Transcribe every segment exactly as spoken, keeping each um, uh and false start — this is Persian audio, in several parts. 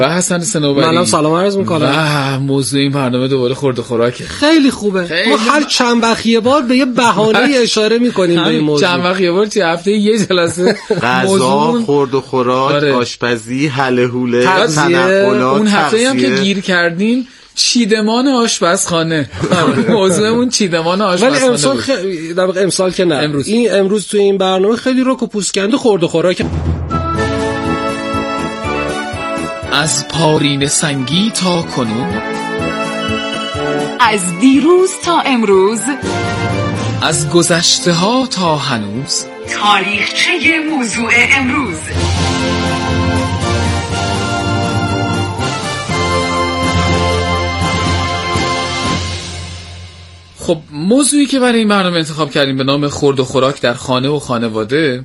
و حسن صنوبری. منم سلام عرض میکنم. و موضوع این برنامه دوباره خورد و خوراکه. خیلی خوبه. خیلی ما هر چند وقت یه بار به یه بهانه اشاره میکنیم به این موضوع. چند وقت یه بار چه هفته یه جلسه غذا، خورد و خوراک، آره. آشپزی، هله هوله، تنقلات. اون هفته هم که گیر کردیم چیدمان آشپزخانه. موضوعمون چیدمان آشپزخانه. ولی امسال خ... در واقع امسال که نه. امروز. این امروز تو این برنامه خیلی رک و پوسکنده خورد و خوراک. از پارین سنگی تا کنون، از دیروز تا امروز، از گذشته ها تا هنوز، تاریخچه موضوع امروز. خب موضوعی که برای این برنامه انتخاب کردیم به نام خورد و خوراک در خانه و خانواده،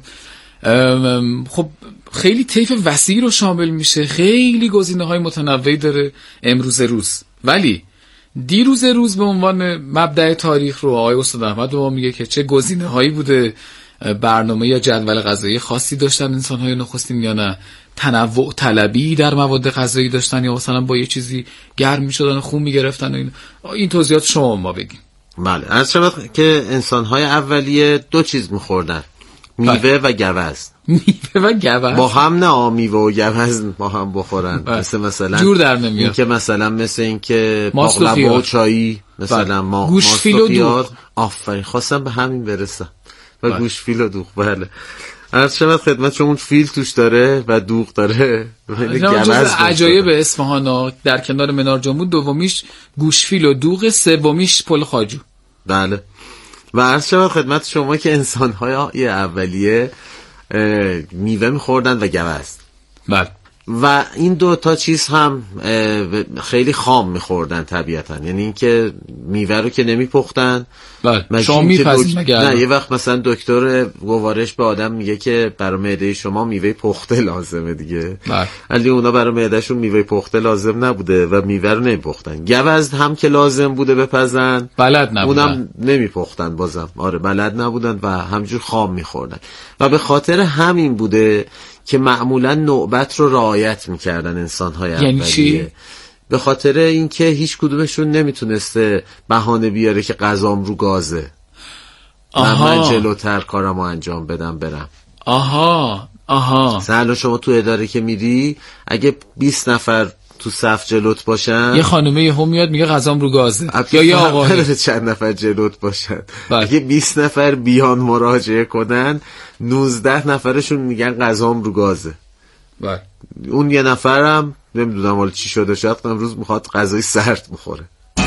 خب خیلی طیف وسیع رو شامل میشه، خیلی گزینه‌های متنوعی داره امروز روز. ولی دیروز روز به عنوان مبدأ تاریخ رو آقای استاد احمد به ما میگه که چه گزینه‌هایی بوده، برنامه یا جدول غذایی خاصی داشتن انسان‌های نخستین یا نه، تنوع طلبی در مواد غذایی داشتن یا مثلا با یه چیزی گرم میشدن و خون میگرفتن و این این توضیحات شما ما بگین. بله، از شبت که انسان‌های اولیه دو چیز می‌خوردن، میوه و گوز. میوه و گوز با هم نه، میوه و گوز با هم بخورن. مثل مثلا جور در نمیاد. این که مثلا مثل این که باقلوا و چایی، مثلا ما گوش فیل و دوغ. آفرین، خواستم به همین برسم. و بله. گوش فیل و دوغ. بله. عرض شود خدمت شما فیل توش داره و دوغ داره. جز عجایب اصفهان در کنار منار جمهور، دومیش گوش فیل و دوغ، سومیش پل خاجو. بله. و عرض شود خدمت شما که انسان‌های اولیه میوه می‌خوردن و گوز. بله. و این دو تا چیز هم خیلی خام می‌خوردن طبیعتاً، یعنی اینکه میوه رو که نمی‌پختن. بله. شما می‌پزید مگر؟ نه، یه وقت مثلا دکتر گوارش به آدم میگه که برای معده شما میوه پخته لازمه دیگه. بله. ولی اونا برای معدهشون میوه پخته لازم نبوده و میوه رو نمی‌پختن. گوز هم که لازم بوده بپزن، بلد نبودن. اونم نمی‌پختن بازم. آره، بلد نبودن و همجور خام می‌خوردن. و به خاطر همین بوده که معمولا نوبت رو رعایت میکردن انسان‌های اولیه. یعنی چی؟ به خاطر اینکه هیچ کدومشون نمیتونسته بهانه بیاره که غذام رو گازه. آها. من جلوتر کارمو انجام بدم برم. آها آها. مثلا شما تو اداره که میری، اگه بیست نفر تو صف جلوت باشن، یه خانومه یه هم میاد میگه غذام رو گازه، یا یه آقایی چند نفر جلوت باشن. بله. اگه بیست نفر بیان مراجعه کنن، نوزده نفرشون میگن غذام رو گازه. بله. اون یه نفرم نمیدونم حالا چی شده، شاید امروز میخواد غذای سرد بخوره.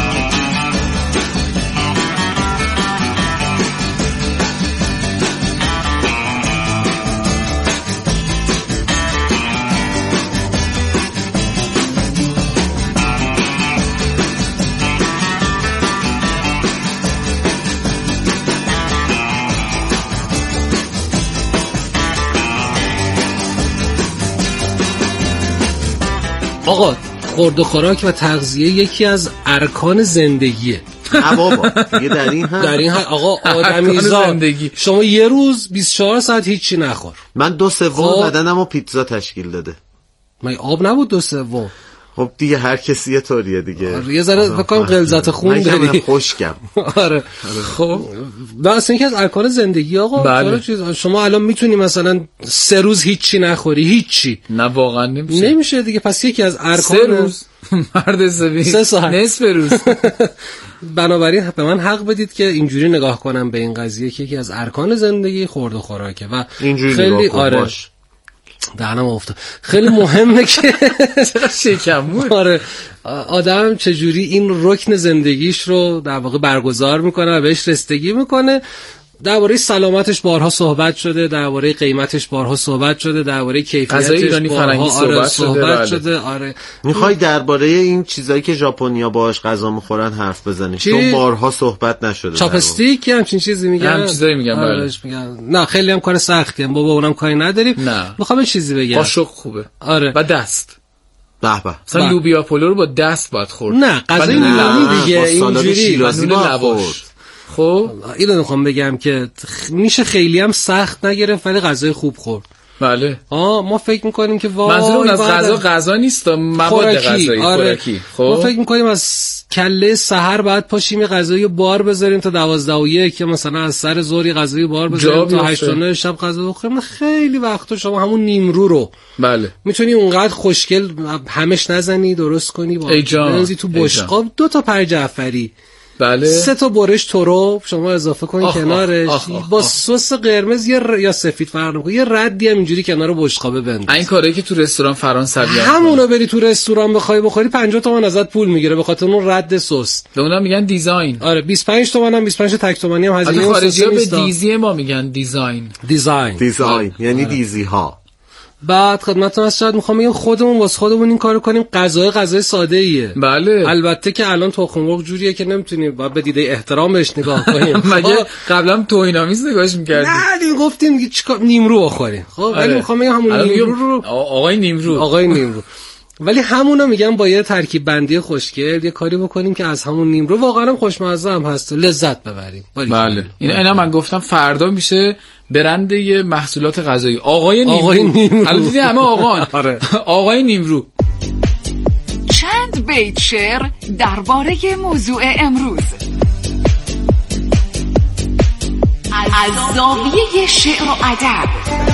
آقا خورد و خوراک و تغذیه یکی از ارکان زندگیه. نه بابا، دیگه در این هم در این هم آقا آدمیزاد شما یه روز بیست و چهار ساعت هیچی نخور. من دو سوم بدنمو پیتزا تشکیل داده. من آب نبود دو سوم. خب دیگه هر کسی یه طوریه دیگه. آره، یه ذره فکر کنم غلظت خون داری. من خشکم. آره. خب نه، اصلا یکی از ارکان زندگی آقا. بله. شما الان میتونی مثلا سه روز هیچی نخوری، هیچی. نه واقعا نمیشه. نمیشه دیگه. پس یکی از ارکان سه روز مرد زبی سه ساعت نصف روز. بنابراین به من حق بدید که اینجوری نگاه کنم به این قضیه که یکی از ارکان زندگی خورد و خوراکه و خیلی آره باش. دهنم افتاد. خیلی مهمه که شکمون آره آدم چجوری این رکن زندگیش رو در واقع برگزار میکنه و بهش رسیدگی میکنه. درباره سلامتش بارها صحبت شده، درباره قیمتش بارها صحبت شده، درباره کیفیتش بارها آره صحبت شده. آره میخوای درباره این چیزایی که ژاپنیا باهاش غذا میخورن حرف بزنی؟ چون بارها صحبت نشده. چاپستیک همچین چیزی میگن، هم چیزایی میگن. بله میگن نه خیلی هم کار سختیه بابا، اونم کاری نداریم. میخوام چیزی بگم، قاشق خوبه. آره و دست به به. مثلا لوبیا پلو رو با دست باید خورد. نه غذای ایرانی دیگه اینجوری بدون لواش. خب اینو میخوام بگم که میشه خیلی هم سخت نگرفت ولی غذای خوب خورد. بله. آه ما فکر میکنیم که وای منظور اون از غذا غذا نیست، مواد غذایی. آره. خوراکی. خب ما فکر میکنیم از کله سحر بعد پاشیم غذای بار بذاریم تا دوازده و یک، که مثلا از سر ظهر غذای بار بذاریم تا هشت و نه شب غذا بخوریم. خیلی وقتا شما همون نیمرو رو بله میتونی اونقدر خوشگل همش نزنی درست کنی با بنزی تو بشقاب، دو تا پر جعفری، بله، سه تا برش تروب شما اضافه کنی کنارش، آخ آخ با آخ. سس قرمز یا ر... یا سفید فرق نمی‌کنه، یه ردی هم اینجوری کنار بشقابه بنداز. این کاری که تو رستوران فرانسوی همونو بری تو رستوران بخوای بخوری پنجاه تومن ازت پول میگیره به خاطر اون رد سس. به اونم میگن دیزاین. آره بیست و پنج تومن هم بیست و پنج تک تومانی هم هزینه اون خارجی‌ها به دیزی ما میگن دیزاین. دیزاین دیزاین یعنی دیزی ها. بعد خدمتتون از شاید میخوام بگم خودمون واسه خودمون این کارو کنیم. غذای غذای ساده ایه. بله. البته که الان تخم مرغ جوریه که نمیتونیم با به دیده احترام بهش نگاه کنیم. مگه قبلا توهین‌آمیز نگاهش می‌کردیم؟ نه دیگه گفتیم چیکار نیمرو بخوریم. خب ولی میخوام بگم همون نیمرو رو آقای نیمرو آقای نیمرو ولی همونو میگم با یه ترکیب بندی خوشگل یه کاری بکنیم که از همون نیمرو واقعا خوشمزه هم هست لذت ببریم. بله این اینا من گفتم فردا میشه برند یه محصولات غذایی آقای نیمرو. آقای نیمرو البته همه آقان. آره. آقای نیمرو. چند بیت شعر درباره موضوع امروز از زاویه شعر و ادب.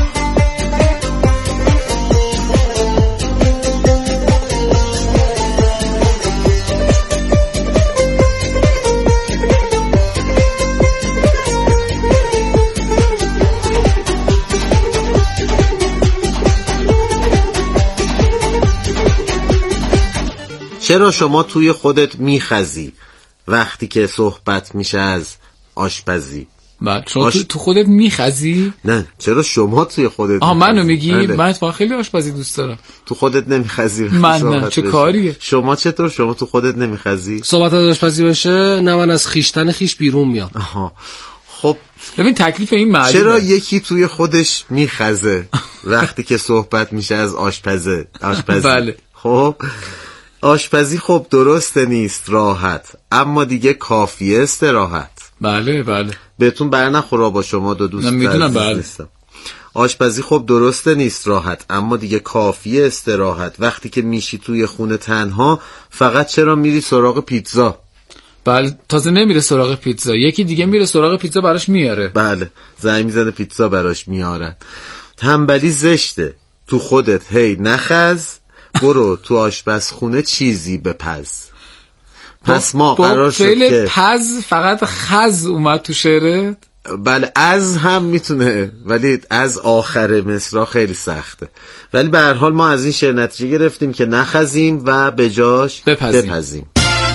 چرا شما توی خودت میخزی وقتی که صحبت میشه از آشپزی؟ بعد شما آش... تو خودت میخزی؟ نه چرا شما توی خودت آها منو میگی؟ من اتفاقا خیلی آشپزی دوست دارم. تو خودت نمیخزی؟ من نه چه کاریه؟ شما چطور شما تو خودت نمیخزی؟ صحبت از آشپزی بشه نه من از خیشتن خیش بیرون میام. آها خب ببین تکلیف این معلومه. چرا یکی توی خودش میخزه وقتی که صحبت میشه از آشپزه آشپزی؟ بله. خب آشپزی خب درسته نیست راحت، اما دیگه کافیه استراحت. بله بله بهتون برنخورا با شما دو دوست میدونم. بله آشپزی خب درسته نیست راحت، اما دیگه کافیه استراحت. وقتی که میشی توی خونه تنها فقط چرا میری سراغ پیتزا؟ بله تازه نمیره سراغ پیتزا، یکی دیگه میره سراغ پیتزا براش میاره. بله زنگ میزنه پیتزا براش میارن. تنبلی زشته، تو خودت هی نخز، برو تو آشپزخونه چیزی بپز. پس ما قرار شد که پز فقط خز اومد تو شعرت؟ بله از هم میتونه ولی از آخر مصرع خیلی سخته، ولی به هر حال ما از این شعر نتیجه گرفتیم که نخزیم و به جاش بپزیم, بپزیم.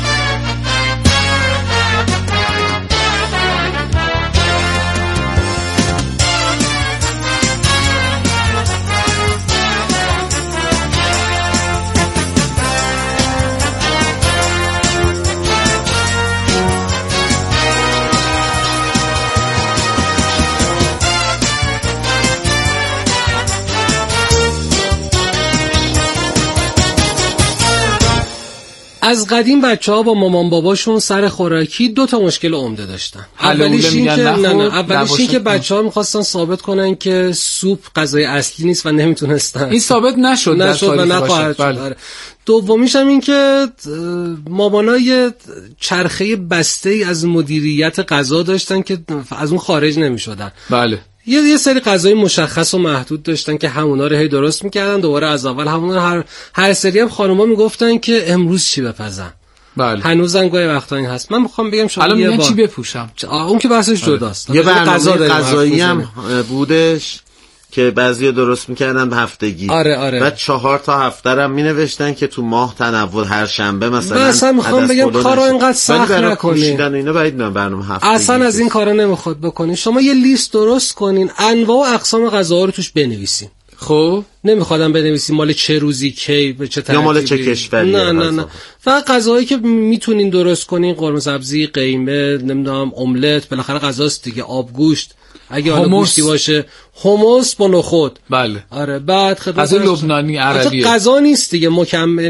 از قدیم بچه‌ها با مامان باباشون سر خوراکی دو تا مشکل عمده داشتن. اولیش این که نه نه اولیش این که بچه‌ها می‌خواستن ثابت کنن که سوپ غذای اصلی نیست و نمیتونستن. این ثابت نشد در نشد و نخواهد شد. بله. دومیش هم این که مامانای چرخه بسته‌ای از مدیریت غذا داشتن که از اون خارج نمی‌شدن. بله. یه یه سری غذای مشخص و محدود داشتن که همونا رو هی درست میکردن، دوباره از اول همونا. هر هر سری هم خانوما میگفتن که امروز چی بپزن. بله هنوزم گاهی وقتا این هست. من میخوام بگم شما یه بار چی بپوشم، اون که بحثش جداست. یه برنامه غذایی هم بودش که بعضیا درست میکردن به هفتگی. آره آره. بعد چهار تا هفته هم مینوشتن که تو ماه تنوع هر شنبه مثلا. اصلا میخوام بگم کارو اینقدر سخت نکنین. اینا باید من برنامه هفتگی اصلا از این کارا نمیخواد بکنین. شما یه لیست درست کنین، انواع و اقسام غذاها رو توش بنویسین. خب نمیخوادم بنویسین مال چه روزی کی به چه ترتیبی، یا مال چه کشوری. نه نه نه فقط غذاهایی که میتونین درست کنین، قرمه سبزی، قیمه، نمیدونم املت، بالاخره غذاست دیگه، آبگوشت اگه حالا گوشتی باشه، حمص با نخود. بله آره بعد غذا لبنانی عربی غذا نیست دیگه، مکمل، یعنی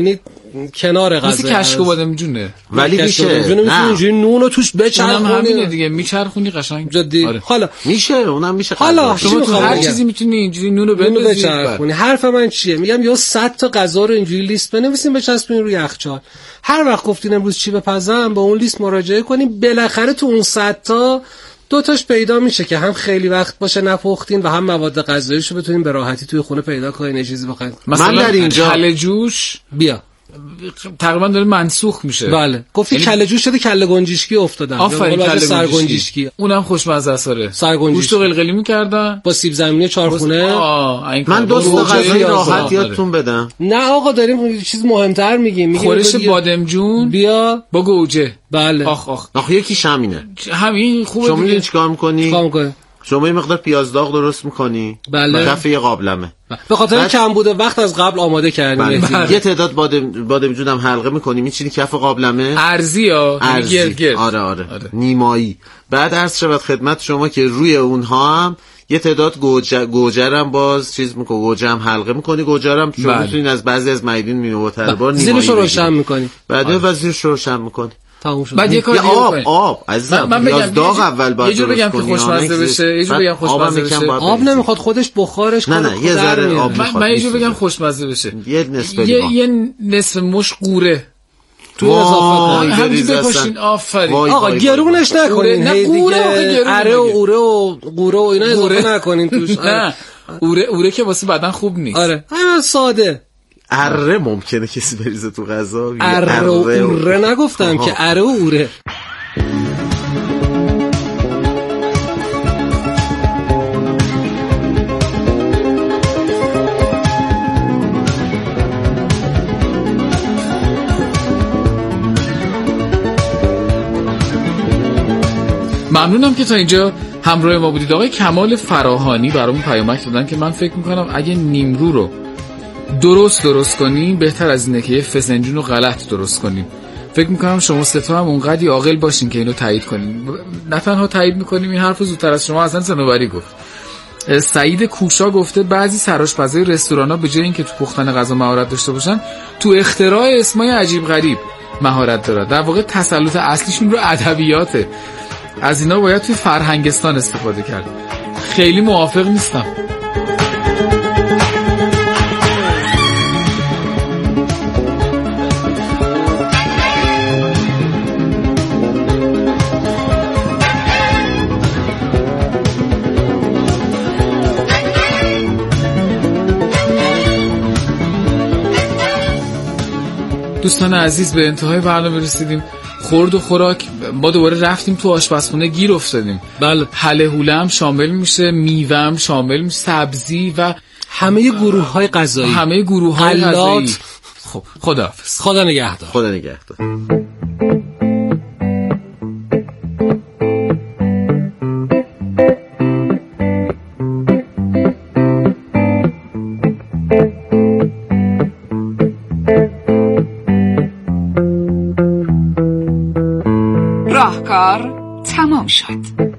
کنار غذا مثل کشک و بادمجونه. ولی میشه نه اینجوری نونو توش بچرخونی. اونم همینه دیگه، میچرخونی قشنگ. جدی. آره. حالا میشه اونم میشه. حالا شما تو هر چیزی میتونی اینجوری نونو بچرخونی. حرف من چیه؟ میگم یا صد تا غذا رو اینجوری لیست بنویسیم بچسبونیم روی یخچال. هر وقت گفتین امروز چی بپزم با اون لیست مراجعه کنیم، بالاخره تو اون صد تا دو تاش پیدا میشه که هم خیلی وقت باشه نپختین و هم مواد غذاییشو بتونین به راحتی توی خونه پیدا کنین، یه چیزی بخواید. مثلا در اینجا کله جوش بیا تقریبا داره منسوخ میشه. بله گفتی یعنی... کله جوش شده کله گنجشکی افتادن. آفرین کله سرگنجشکی اونم خوشمزه است. سرگنجشکی گوشتو قلقلی میکردن با سیب زمینی چارخونه. من دو تا غذای راحت یادتون بدم. نه آقا داریم چیز مهمتر میگیم. میگیم خورش بادمجون بیا با گوجه. بله آخ آخ آخ یکیش همینه. همین خوبه. شما میدونی چیکار میکنی؟ چیکار میکنی؟ شما یه مقدار پیاز داغ درست میکنی. بله. کف یه قابلمه. به خاطر بعد... کم بوده وقت از قبل آماده کردیم. بله. یه تعداد بادم بادمجون هم حلقه میکنی میچینی کف قابلمه. ارزی ها. ارزی. گرد. آره آره. آره. نیمایی. بعد عرض شود خدمت شما که روی اونها هم یه تعداد گوجه گوجرم باز چیز میکنی، گوجه هم حلقه میکنی، گوجرم شما بله. میتونین از بعضی از میدون مینوتر بار نیمایی. زیرش رو روشن میکنی. بعد وزیرش رو روشن میکنی. بعد یه کار دیگه آب آب عزیزم من بگم داغ اول باید یه جور بگم که خوشمزه بشه، یه جور بگم خوشمزه بشه. آب نمیخواد خودش بخارش کنه. نه نه یه ذره آب میخواد. من یه جور بگم خوشمزه بشه. یه نصف یه یه نصف مش قوره تو اضافه کن. همین بپاشین. آفرین. آقا گرونش نکنین. نه قوره اره و اوره و قوره و اینا اضافه نکنین توش. نه اوره اوره که واسه بدن خوب نیست. آره همین ساده. اره ممکنه کسی بریزه تو غذا. اره و اوره نگفتم که اره و اوره. ممنونم که تا اینجا همراه ما بودید. آقای کمال فراهانی برامون پیامک دادن که من فکر میکنم اگه نیمرو رو درست درست کنیم بهتر از اینه که یه فسنجون رو غلط درست کنیم. فکر میکنم شما سه تا هم اونقدی عاقل باشین که اینو تایید کنین. نه تنها تایید میکنیم این حرفو زودتر از شما اصلا صنوبری گفت. سعید کوشا گفته بعضی سرآشپزای رستورانا به جای اینکه تو پختن غذا مهارت داشته باشن تو اختراع اسمای عجیب غریب مهارت دارن. در واقع تسلط اصلیشون رو ادبیاته. از اینا باید توی فرهنگستان استفاده کرد. خیلی موافق نیستم. دوستان عزیز به انتهای برنامه رسیدیم. خورد و خوراک ما دوباره رفتیم تو آشپزخونه گیر افتادیم. بله حله حوله هم شامل میشه، میوه هم شامل میشه، سبزی و همه گروه‌های غذایی، همه گروه‌های غذایی. خب خداحافظ. خدا نگهدار. خدا نگهدار. راهکار تمام شد.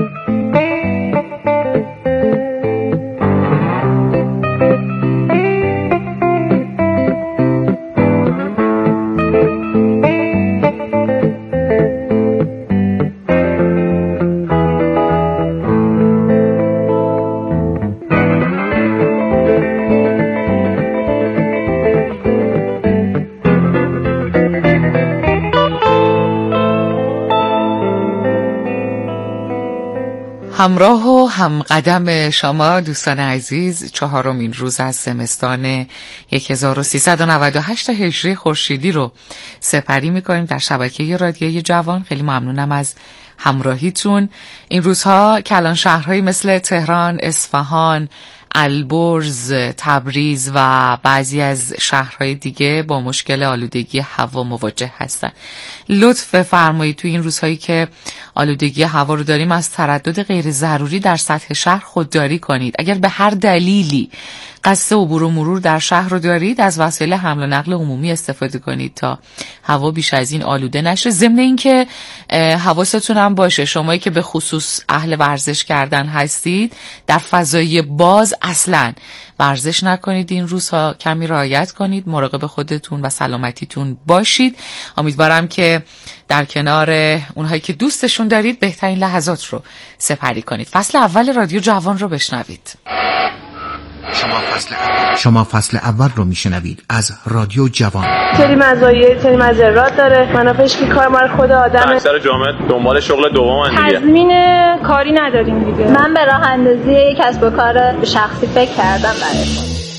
همراه و همقدم شما دوستان عزیز، چهارمین روز از زمستان هزار و سیصد و نود و هشت هجری خورشیدی رو سپری می‌کنیم در شبکه رادیوی جوان. خیلی ممنونم از همراهیتون. این روزها کلان شهرهایی مثل تهران، اصفهان، البرز، تبریز و بعضی از شهرهای دیگه با مشکل آلودگی هوا مواجه هستن. لطف فرمایید تو این روزهایی که آلودگی هوا رو داریم از تردد غیر ضروری در سطح شهر خودداری کنید. اگر به هر دلیلی قصد عبور و مرور در شهر رو دارید، از وسایل حمل و نقل عمومی استفاده کنید تا هوا بیش از این آلوده نشه. ضمن اینکه حواستون هم باشه شمایی که به خصوص اهل ورزش کردن هستید، در فضای باز اصلا ورزش نکنید این روزها، کمی رعایت کنید، مراقب خودتون و سلامتیتون باشید. امیدوارم که در کنار اونهایی که دوستشون دارید بهترین لحظات رو سپری کنید. فصل اول رادیو جوان رو بشنوید. شما فصل اول شما فصل اول رو میشنوید از رادیو جوان. سری مزایای سری مضرات داره. منافعش که کار مال خود آدمه. اکثر جامعه دنبال شغل دومن دیگه. تضمین کاری نداریم دیگه. من به راه اندازی کسب و کار شخصی فکر کردم برای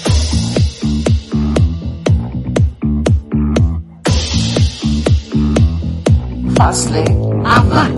فصل اول.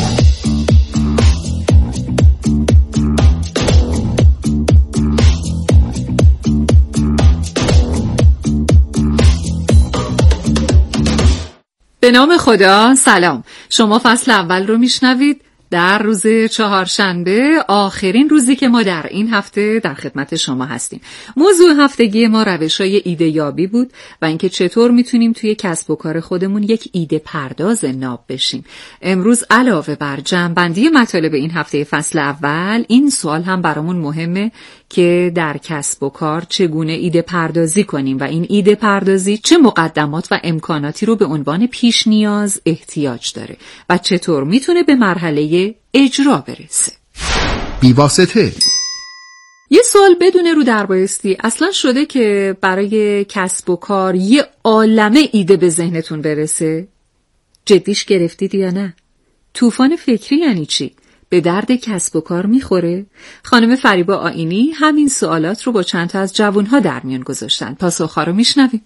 به نام خدا. سلام، شما فصل اول رو میشنوید در روز چهارشنبه، آخرین روزی که ما در این هفته در خدمت شما هستیم. موضوع هفتگی ما روش‌های ایده یابی بود و اینکه چطور میتونیم توی کسب و کار خودمون یک ایده پرداز ناب بشیم. امروز علاوه بر جمع‌بندی مطالب این هفته فصل اول، این سوال هم برامون مهمه که در کسب و کار چگونه ایده پردازی کنیم و این ایده پردازی چه مقدمات و امکاناتی رو به عنوان پیش نیاز احتیاج داره و چطور میتونه به مرحله اجرا برسه. بی‌واسطه. یه سوال بدون رو در بایستی اصلا شده که برای کسب و کار یه عالمه ایده به ذهنتون برسه؟ جدیش گرفتید یا نه؟ طوفان فکری یعنی چی؟ به درد کسب و کار میخوره؟ خانم فریبا آیینی همین سوالات رو با چند تا از جوانها در میان گذاشتن. پاسخ‌ها رو میشنویم.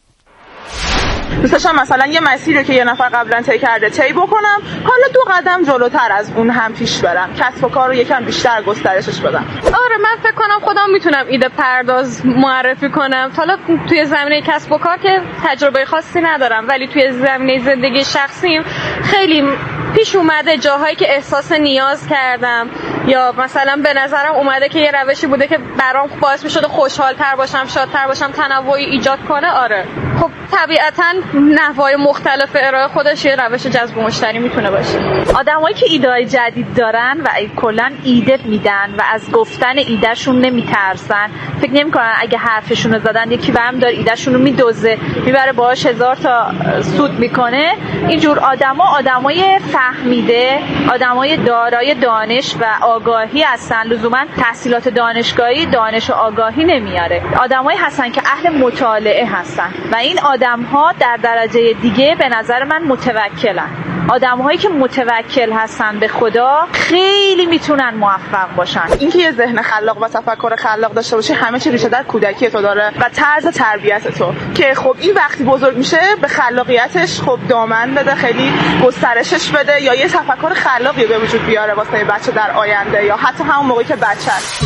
دوست داشتم مثلا یه مسیری که یه نفر قبلا طی کرده طی بکنم، حالا دو قدم جلوتر از اون هم پیش برم، کسب و کار رو یکم بیشتر گسترشش بدم. آره، من فکر کنم خودم میتونم ایده پرداز معرفی کنم. حالا توی زمینه کسب و کار که تجربه خاصی ندارم، ولی توی زمینه زندگی شخصیم خیلی پیش اومده جاهایی که احساس نیاز کردم یا مثلا به نظرم اومده که یه روشی بوده که برام باعث می‌شد خوشحال‌تر باشم، شادتر باشم، تنوعی ایجاد کنه. آره خب طبیعتاً نحوهای مختلف ارائه خودش یه روش جذب مشتری میتونه باشه. آدمایی که ایده‌های جدید دارن و کلاً ایده میدن و از گفتن ایدهشون نمیترسن، فکر نمی‌کنن اگه حرفشون رو زدن یکی برم داره ایدهشون رو میدوزه میبره باهاش هزار تا سود میکنه. اینجور آدما آدمای فهمیده، آدمای دارای دانش و آگاهی هستن. لزوما تحصیلات دانشگاهی دانش و آگاهی نمیاره. آدمایی هستن که اهل مطالعه هستن و این آدم‌ها در درجه دیگه به نظر من متوکلن. آدم‌هایی که متوکل هستن به خدا خیلی میتونن موفق باشن. اینکه یه ذهن خلاق و تفکر خلاق داشته باشی همه چی ریشه در کودکی تو داره و طرز تربیت تو، که خب این وقتی بزرگ میشه به خلاقیتش خب دامن بده، خیلی گسترشش بده یا یه تفکر خلاقی به وجود بیاره واسه بچه در آینده یا حتی همون موقعی که بچه است.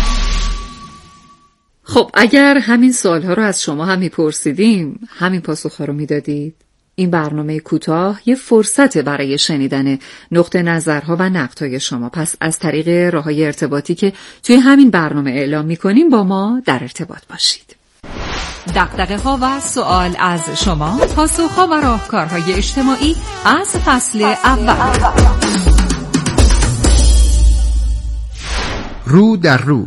خب اگر همین سوالها رو از شما هم میپرسیدیم، همین پاسخها رو میدادید؟ این برنامه کوتاه یه فرصت برای شنیدن نقطه نظرها و نقدهای شما. پس از طریق راههای ارتباطی که توی همین برنامه اعلام میکنیم با ما در ارتباط باشید. دغدغه ها و سوال از شما، پاسخها و راهکارهای اجتماعی از فصل اول. رو در رو.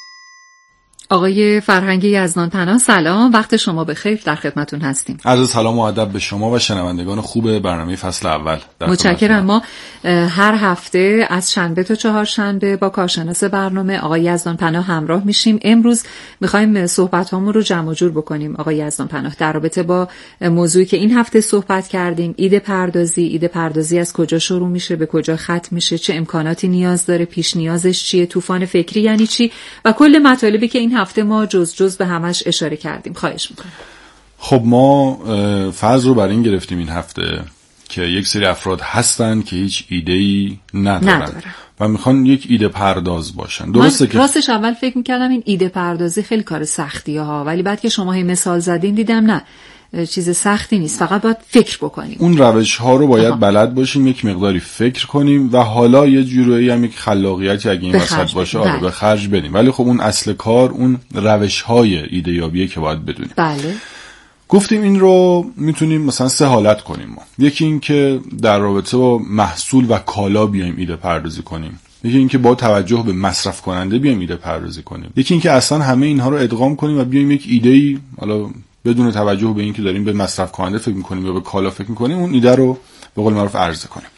آقای فرهنگ یزدان پناه سلام، وقت شما بخیر، در خدمتون هستیم. عرض سلام و ادب به شما و شنوندگان خوب برنامه فصل اول. متشکرم. ما هر هفته از شنبه تا چهارشنبه با کارشناس برنامه آقای یزدان پناه همراه میشیم. امروز میخوایم صحبت هامون رو جمع و جور بکنیم آقای یزدان پناه در رابطه با موضوعی که این هفته صحبت کردیم، ایده پردازی. ایده پردازی از کجا شروع میشه، به کجا ختم میشه، چه امکاناتی نیاز داره، پیش نیازش چیه، طوفان فکری یعنی چی و کل مطالبی که این هفته ما جز جز به همش اشاره کردیم. خواهش میکنم. خب ما فرض رو بر این گرفتیم این هفته که یک سری افراد هستن که هیچ ایده‌ای ندارن, ندارن و میخوان یک ایده پرداز باشن. درسته من که راستش اول فکر میکردم این ایده پردازی خیلی کار سختیه ها، ولی بعد که شما هی مثال زدین دیدم نه، چیز سختی نیست، فقط باید فکر بکنیم. اون روش ها رو باید آها. بلد باشیم، یک مقداری فکر کنیم و حالا یه جورایی هم یک خلاقیتی اگه این وسط باشه آره به خرج بدیم، ولی خب اون اصل کار اون روش های ایده یابیه که باید بدونیم. بله. گفتیم این رو میتونیم مثلا سه حالت کنیم ما. یکی این که در رابطه با محصول و کالا بیایم ایده پردازی کنیم، یکی این که با توجه به مصرف کننده بیایم ایده پردازی کنیم، یکی این که اصلا همه اینها رو ادغام کنیم و بیایم یک ایده‌ای حالا بدون توجه به این که داریم به مصرف کننده فکر می‌کنیم یا به کالا فکر می‌کنیم اون ایده رو به قول معروف عرضه کنیم.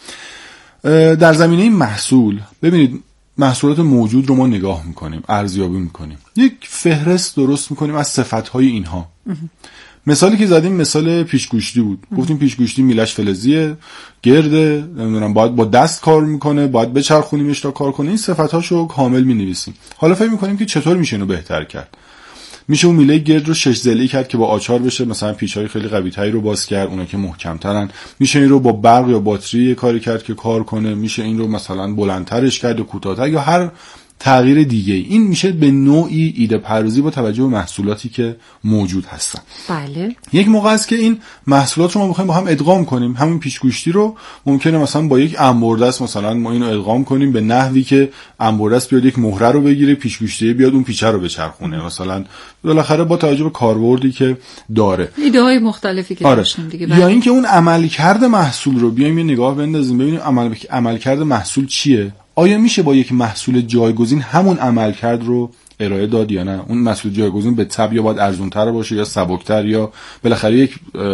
در زمینه محصول ببینید محصولات موجود رو ما نگاه می‌کنیم، ارزیابی می‌کنیم، یک فهرست درست می‌کنیم از صفات‌های اینها. مثالی که زدیم مثال پیشگوشتی بود. گفتیم پیشگوشتی میلش فلزیه، گرده، نمیدونم باید با دست کار میکنه، باید بچرخونیمش تا کار کنه. این صفاتاشو کامل مینویسیم. حالا فکر میکنیم که چطور میشه اینو بهتر کرد. میشه اون میله گرد رو شش ضلعی کرد که با آچار بشه، مثلا پیچ‌های خیلی قوی‌تری رو باز کرد، اونا که محکم‌ترن. میشه این رو با برق یا باتری کاری کرد که کار کنه. میشه این رو مثلا بلندترش کرد یا کوتاه‌تر یا هر تغییر دیگه. این میشه به نوعی ایده پردازی با توجه به محصولاتی که موجود هستن. بله. یک موقع است که این محصولات رو ما می‌خوایم با هم ادغام کنیم. همین پیشگوشتی رو ممکنه مثلا با یک انبردست مثلا ما اینو ادغام کنیم به نحوی که انبردست بیاد یک مهره رو بگیره، پیشگوشتی بیاد اون پیچه رو بچرخونه. مثلا بالاخره با توجه به کاربردی که داره. ایده‌های مختلفی که آره. داشتیم دیگه. بله. یا اینکه اون عملکرد محصول رو بیایم یه نگاه بندازیم ببینیم عمل عملکرد محصول چیه. آیا میشه با یک محصول جایگزین همون عملکرد رو ارائه داد یا نه؟ اون محصول جایگزین به تبع یا باید ارزان‌تر باشه یا سبک‌تر یا بالاخره یک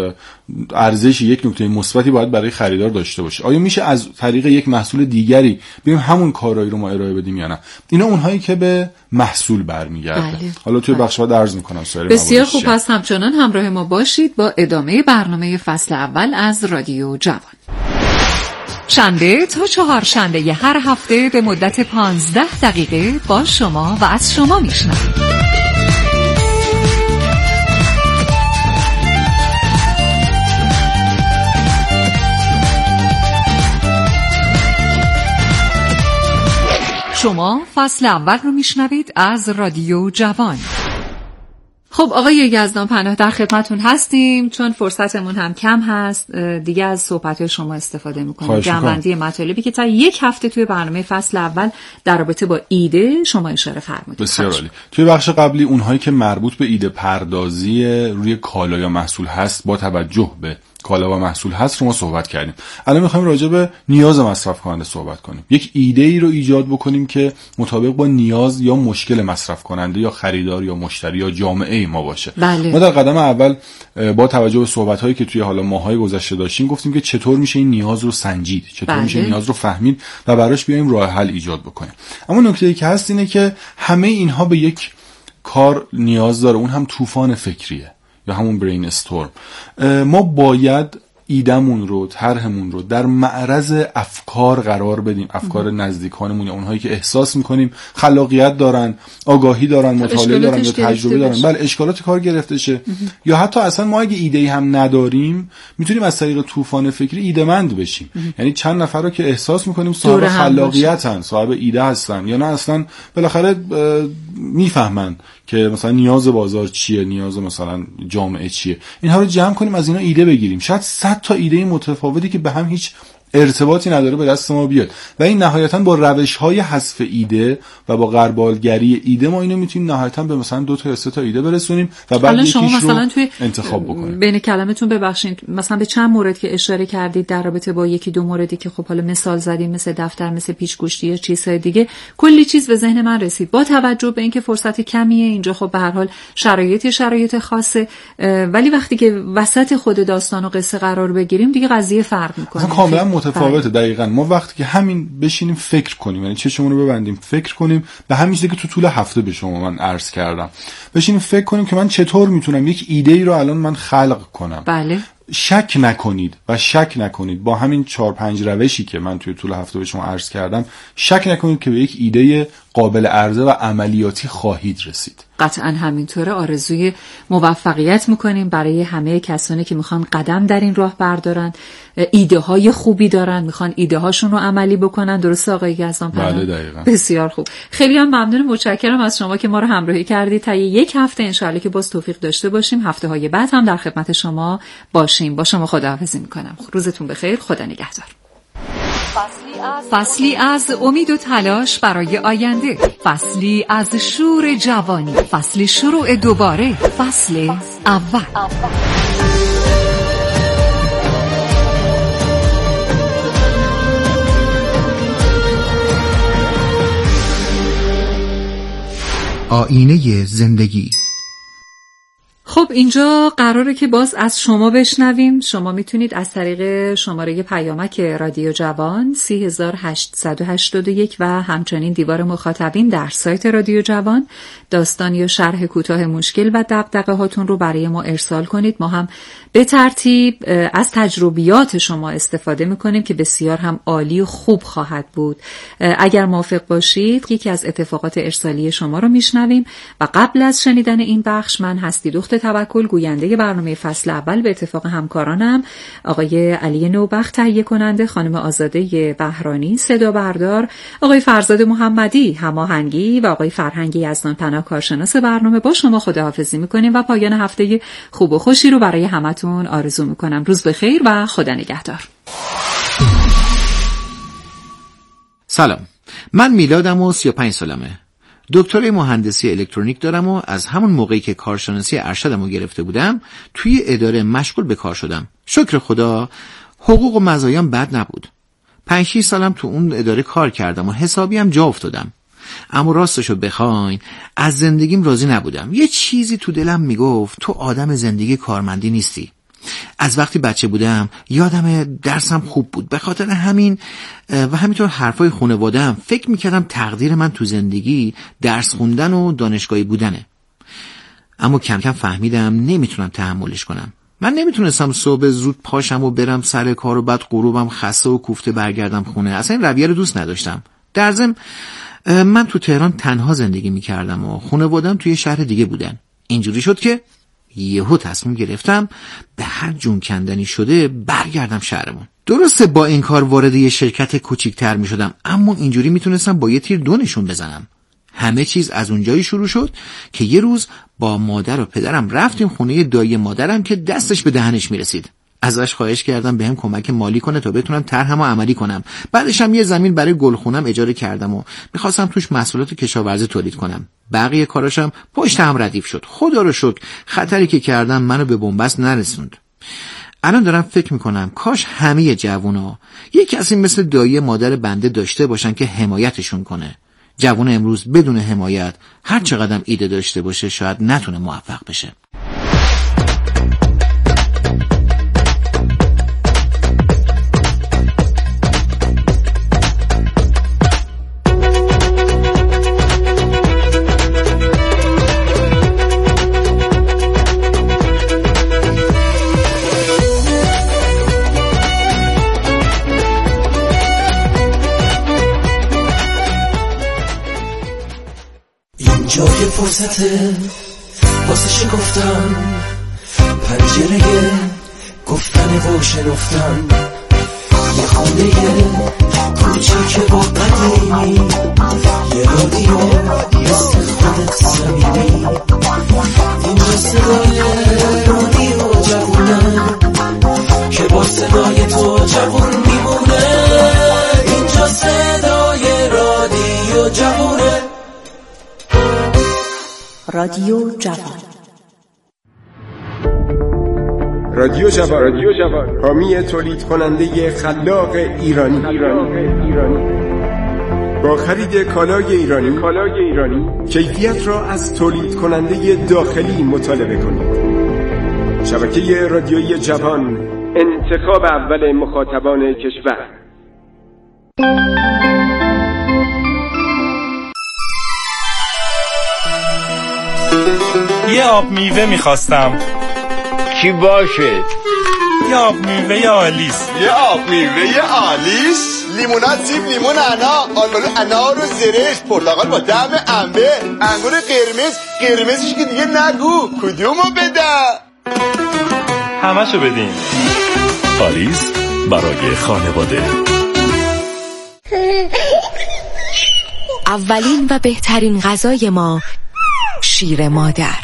ارزش یک نکته مثبتی باید برای خریدار داشته باشه. آیا میشه از طریق یک محصول دیگری ببینیم همون کارایی رو ما ارائه بدیم یا نه؟ اینا اونهایی که به محصول برمیگرده. بله. حالا توی بخش بعد عرض می‌کنم سایر بسیار خوب. پس همچنان همراه ما باشید با ادامه برنامه فصل اول از رادیو جوان. شنبه تا چهارشنبه هر هفته به مدت پانزده دقیقه با شما و از شما میشنویم. شما فصل اول رو میشنوید از رادیو جوان. خب آقای یزدان پناه در خدمتون هستیم. چون فرصتمون هم کم هست دیگه از صحبت‌های شما استفاده می‌کنیم. جمع‌بندی مطالبی که تا یک هفته توی برنامه فصل اول در رابطه با ایده شما اشاره فرمودید. بسیار عالی. توی بخش قبلی اونهایی که مربوط به ایده پردازی روی کالا یا محصول هست با توجه به کالا و محصول هست رو ما صحبت کردیم. الان می‌خوایم راجع به نیاز مصرف کننده صحبت کنیم. یک ایده ای رو ایجاد بکنیم که مطابق با نیاز یا مشکل مصرف کننده یا خریدار یا مشتری یا جامعه ما باشه. بله. ما در قدم اول با توجه به صحبت‌هایی که توی حالا ماهای گذشته داشتیم گفتیم که چطور میشه این نیاز رو سنجید، چطور بله. میشه نیاز رو فهمید و براش بیایم راه حل ایجاد بکنیم. اما نکته‌ای که هست اینه که همه اینها به یک کار نیاز داره، اون هم طوفان فکریه یا همون برین استورم. ما باید ایدمون رو، طرحمون رو در معرض افکار قرار بدیم، افکار نزدیکانمون یا اونهایی که احساس میکنیم خلاقیت دارن، آگاهی دارن، مطالعه دارن یا تجربه دارن. بله، اشکالات کار گرفته شه. یا حتی اصلا ما اگه ایده‌ای هم نداریم میتونیم از طریق طوفان فکری ایده‌مند بشیم. یعنی چند نفر رو که احساس میکنیم صاحب خلاقیتن، صاحب ایده هستن یا نه اصلا بالاخره میفهمن که مثلا نیاز بازار چیه، نیاز مثلا جامعه چیه، اینها رو جمع کنیم، از اینا ایده بگیریم. شاید صد تا ایده متفاوتی که به هم هیچ ارتباطی نداره به دست ما بیاد و این نهایتاً با روش‌های حذف ایده و با غربالگری ایده ما اینو میتونیم نهایتاً به مثلا دو تا یا سه تا ایده برسونیم و بعد یکیش رو انتخاب بکنیم. بین کلمتون ببخشید مثلا به چند مورد که اشاره کردید در رابطه با یکی دو موردی که خب حالا مثال زدیم مثل دفتر، مثل پیچ‌گوشتی یا چیزهای دیگه، کلی چیز به ذهن من رسید. با توجه به اینکه فرصت کمیه اینجا، خب به هر حال شرایطی شرایط خاصه، ولی وقتی که وسط خود داستان و قصه قرار بگیریم دیگه قضیه فرق می‌کنه. کاملا متفاوته. دقیقاً ما وقتی که همین بشینیم فکر کنیم، یعنی چشمون رو ببندیم فکر کنیم به همین چیزی که تو طول هفته به شما من عرض کردم، بشینیم فکر کنیم که من چطور میتونم یک ایده ای رو الان من خلق کنم. بله. شک نکنید و شک نکنید با همین چهار پنج روشی که من توی طول هفته به شما عرض کردم، شک نکنید که به یک ایده قابل عرضه و عملیاتی خواهید رسید. قطعا همینطوره. آرزوی موفقیت میکنیم برای همه کسانی که میخوان قدم در این راه بردارن، ایده های خوبی دارن، میخوان ایده هاشون رو عملی بکنن. درسته آقای یزدان پناه؟ بله دقیقاً. بسیار خوب. خیلی هم ممنون، متشکرم از شما که ما رو همراهی کردید. تا یک هفته انشالله که باز توفیق داشته باشیم، هفته های بعد هم در خدمت شما باشیم. با شما خداحافظی میکنم. روزتون بخیر. خدا نگهدار. فصلی از امید و تلاش برای آینده، فصلی از شور جوانی، فصلی شروع دوباره، فصل اول. آینه زندگی. خب اینجا قراره که باز از شما بشنویم. شما میتونید از طریق شماره پیامک رادیو جوان سه هزار هشتصد و هشتاد و یک و همچنین دیوار مخاطبین در سایت رادیو جوان داستان یا شرح کوتاه مشکل و دغدغه هاتون رو برای ما ارسال کنید. ما هم به ترتیب از تجربیات شما استفاده میکنیم که بسیار هم عالی و خوب خواهد بود. اگر موافق باشید یکی از اتفاقات ارسالی شما رو میشنویم و قبل از شنیدن این بخش من هستی دختر توکل گوینده برنامه فصل اول به اتفاق همکارانم آقای علی نوبخت تهیه کننده، خانم آزاده بهرانی صدا بردار، آقای فرزاد محمدی هماهنگی و آقای فرهنگ یزدان پناه کارشناس برنامه با شما خداحافظی میکنیم و پایان هفته خوب و خوشی رو برای همتون آرزو میکنم. روز بخیر و خدا نگهدار. سلام، من میلادم و سی و پنج سالمه. دکترای مهندسی الکترونیک دارم و از همون موقعی که کارشناسی ارشدم رو گرفته بودم توی اداره مشغول به کار شدم. شکر خدا حقوق و مزایام بد نبود. پنج شش سالم تو اون اداره کار کردم و حسابی هم جا افتادم. اما راستشو بخواین از زندگیم راضی نبودم. یه چیزی تو دلم میگفت تو آدم زندگی کارمندی نیستی. از وقتی بچه بودم یادم درسم خوب بود، به خاطر همین و همینطور حرفای خانواده‌ام فکر میکردم تقدیر من تو زندگی درس خوندن و دانشگاهی بودنه. اما کم کم فهمیدم نمیتونم تحملش کنم. من نمیتونستم صبح زود پاشم و برم سر کار و بعد غروبم خسته و کوفته برگردم خونه. اصلا این رویه رو دوست نداشتم. در ضمن من تو تهران تنها زندگی میکردم و خانواده‌ام توی شهر دیگه بودن. اینجوری شد که یهو تصمیم گرفتم به هر جون کندنی شده برگردم شهرمون. درسته با این کار وارد یه شرکت کوچیک‌تر می شدم، اما اینجوری میتونستم با یه تیر دو نشون بزنم. همه چیز از اونجایی شروع شد که یه روز با مادر و پدرم رفتیم خونه دایی مادرم که دستش به دهنش میرسید. ازش خواهش کردم بهم کمک مالی کنه تا بتونم طرحمو عملی کنم. بعدش هم یه زمین برای گلخونم اجاره کردم و میخواستم توش محصولات کشاورزی تولید کنم. بقیه کاراشم پشت هم ردیف شد. خدا رو شکر خطری که کردم منو به بنبست نرسوند. الان دارم فکر میکنم کاش همه جوونا یه کسی مثل دایی مادر بنده داشته باشن که حمایتشون کنه. جوون امروز بدون حمایت هر چقدر ایده داشته باشه شاید نتونه موفق بشه. جای فرصته واسه شکفتن پنجره گفتن و شنفتن یه خونه کوچیک با قدیمی یه رادیو مثل خودت صمیمی اینجا صدای رادیو جوونه که با صدای تو جوون میمونه اینجا صدای رادیو جوونه رادیو جوان. رادیو جوان رادیو جوان حامی تولید کننده خلاق ایرانی. با خرید کالای ایرانی کالای ایرانی کیفیت را از تولید کننده داخلی مطالبه کنید. شبکه رادیویی جوان، انتخاب اول مخاطبان کشور. یه آب میوه میخواستم. چی باشه؟ یه آب میوه آلیس. یه آب میوه آلیس؟ لیموناد، سیب، لیمون، انا، آلبالو، انار و زرشت، پرتقال با طعم انبه، انگور قرمز، قرمزش که دیگه نگو، کدومو بدم؟ همشو بدین. آلیس برای خانواده. اولین و بهترین غذای ما شیر مادر.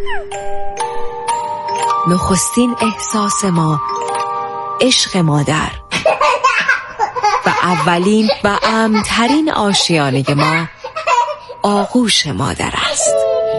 نخستین احساس ما عشق مادر و اولین و امن‌ترین آشیانه ما آغوش مادر است.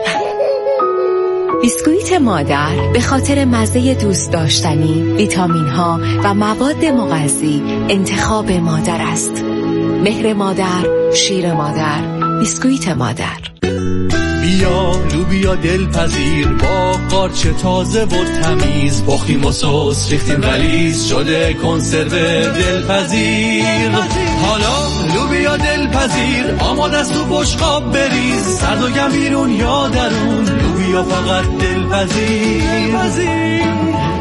بیسکویت مادر به خاطر مزه دوست داشتنی، ویتامین ها و مواد مغذی انتخاب مادر است. مهر مادر، شیر مادر، بیسکویت مادر. بیا لوبیا دلپذیر با قارچ تازه و تمیز، پختیم و سس ریختیم غلیظ شده کنسرو دلپذیر. حالا لوبیا دلپذیر آماده است تو بشقاب بریز، سرد و گرم بیرون یا درون، لوبیا فقط دلپذیر.